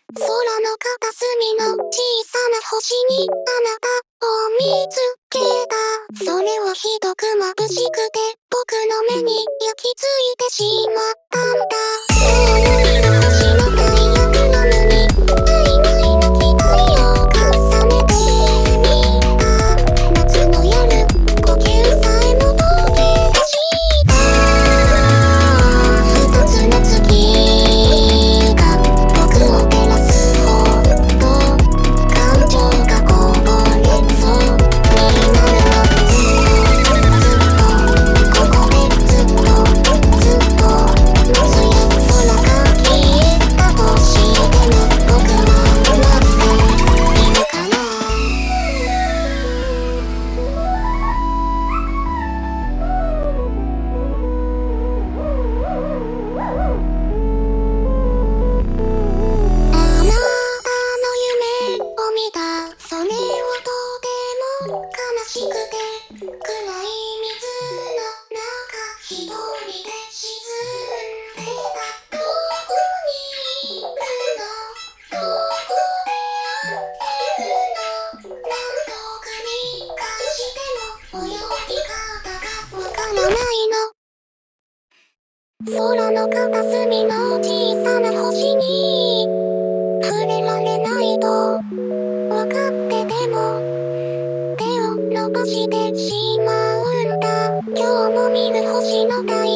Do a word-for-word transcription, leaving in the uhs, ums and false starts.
空の片隅の小さな星にあなたを見つけた。それはひどく眩しくて僕の目に焼き付いてしまったんだ。今日も見る星の大役なのに曖昧な期待を重ねてみた。夏の夜呼吸さえも溶け出した二つの月が僕を照らすほど感情がこぼれそうになるの。ずっとずっとここでずっとずっと待つよ。空が消えたとしても僕は待っているから。あなたの夢を見た。それはとても悲しくて暗い水の中一人で沈んでた。どこにいるの？どこでやってるの？何度繰り返しても泳ぎ方がわからないの。空の片隅の小さな星に触れられないとわかってても手を伸ばしてしまうんだ。今日も見る星の大